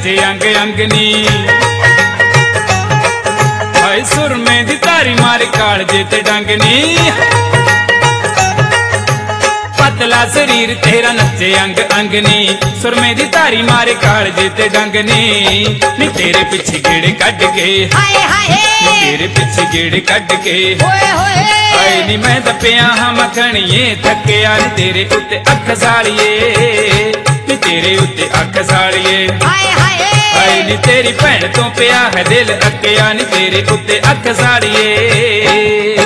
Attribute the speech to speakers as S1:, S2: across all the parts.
S1: नचे अंग अंगनी हाय सुरमे दी तारी मारे कालजे ते डंगनी पतला शरीर तेरा नचे अंग अंगनी सुरमे दी तारी मारे कालजे ते डंगनी नी तेरे पिछे गेड़े कट के नी तेरे पिछे गेड़े कट के हाय नी मैं तपिया हाँ मखणिए थकिया नी तेरे उत्ते अख साड़िए नी तेरे उत्ते अख साड़िए हाय नी तेरी भैन तो पिया है दिल अकिया नी तेरे उत्ते अख साड़िए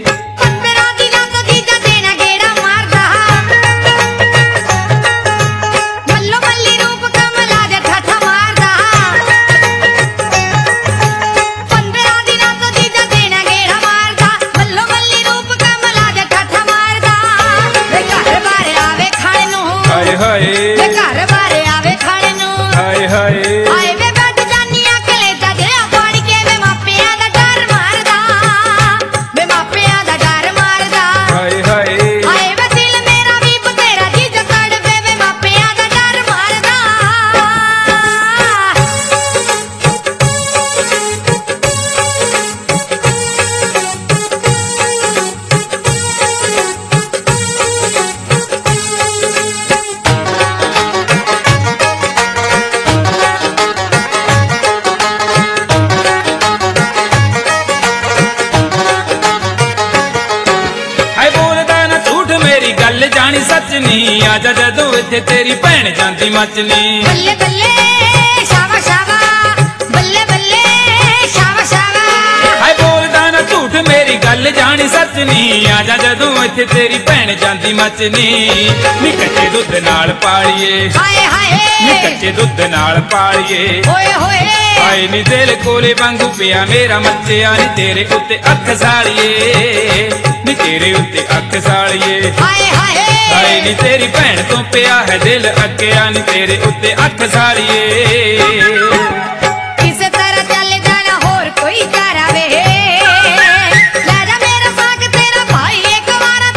S1: जानी सच नहीं आजा जदों इत्थे तेरी भैन जांदी मचनी बल्ले बल्ले शावा शावा बल्ले बल्ले शावा शावा हाय बोलदा ना झूठ मेरी गल जानी सच नहीं आजा जदों इत्थे तेरी भैन जांदी मचनी नी कच्चे दुध नाल पालिए हाय हाय नी कच्चे दुध नाल पालिए होए होए हाय नी दिल कोले वांगू पिया मेरा मच्चिया नी तेरे उत्ते अख साड़िए नी तेरे उत्ते अख साड़िए हाय हाय हाय नी तेरी भैन तो पिया है दिल अकिया नी तेरे उत्ते अख साड़िए किसे तरह चल जाना होर कोई तारा वे ले जा मेरा साग तेरा भाई एक बारा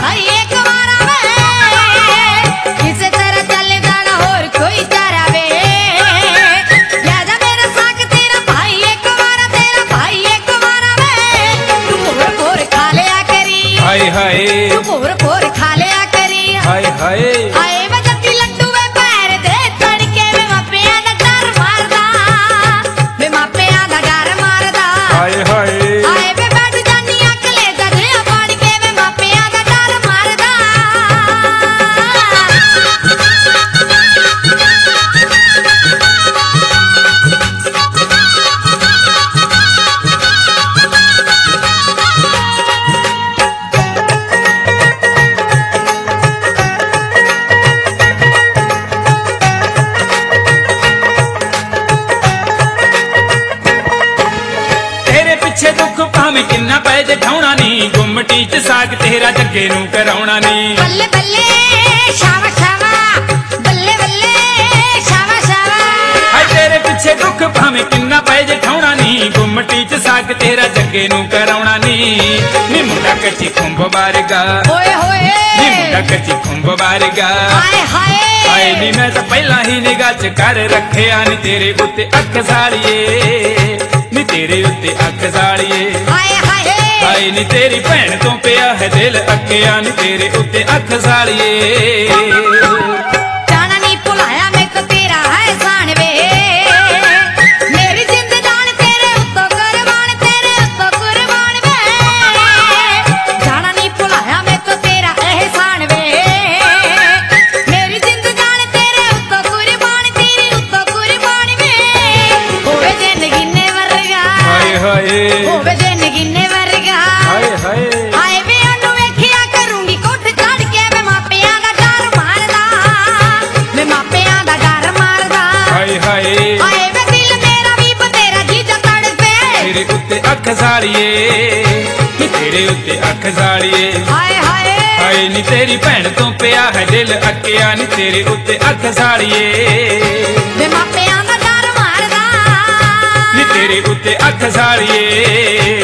S1: वे किसे तरह चल जाना होर कोई तारा वे ले जा मेरा साग तेरा भाई एक बारा वे तू भोर भोर खा लिया करी हाय हाय तू भोर भोर खा लिया हाय हाय हाय वे जत्ती लड्डू वे पैर दे तड़के वे मापिया दा डर मारदा वे मापिया दा डर मारदा हाय हाय हाय वे बैठ जानी अकले दे पाड़ के वे मापिया दा डर मारदा दुख भावें किन्ना पै जे ठाउणा नी गुम्मटी च साग तेरा जग्गे नू कराउणा नी बल्ले बल्ले शावा शावा बल्ले बल्ले शावा शावा हाय तेरे पिछे दुख भावें किन्ना पै जे ठाउणा नी गुम्मटी च साग तेरा जग्गे नू कराउणा नी मुंडा कच्ची खुंब बारगा ओए होए नी मुंडा कच्ची खुंब बारगा हाय हाय हाय नी मैं तां पहला ही निगाह च कर रखिया नी तेरे उत्ते अख साड़िए नी तेरे उत्ते अख साड़िए हाय हाय हाय नी तेरी भैन तो पिया है दिल अकिया नी तेरे उत्ते अख साड़िए जाना नी भुलाया मैं को तेरा है सान वे मेरी जिंद जान तेरे उत्तो कुर्बान वे जाना नी भुलाया मैं को तेरा एहसान वे मेरी जिंद जान तेरे उत्तो कुर्बान वे होवे जिंदगी ने वर्गा हाय हाय होवे जिंदगी ने वर्गा हाय हाय हाय वे ओनू वेखिया करूंगी कोठ चढ़ के वे मापिया दा डर मारदा हाय हाय हाय वे दिल मेरा भी बतेरा जीजा तड़पे तेरे उत्ते अख साड़िए नी तेरे उत्ते अख साड़िए हाय हाय हाय नी तेरी भैन तो पिया है दिल अकिया नी तेरे उत्ते अख साड़िए वे मापिया दा डर मारदा नी तेरे उत्ते अख साड़िए।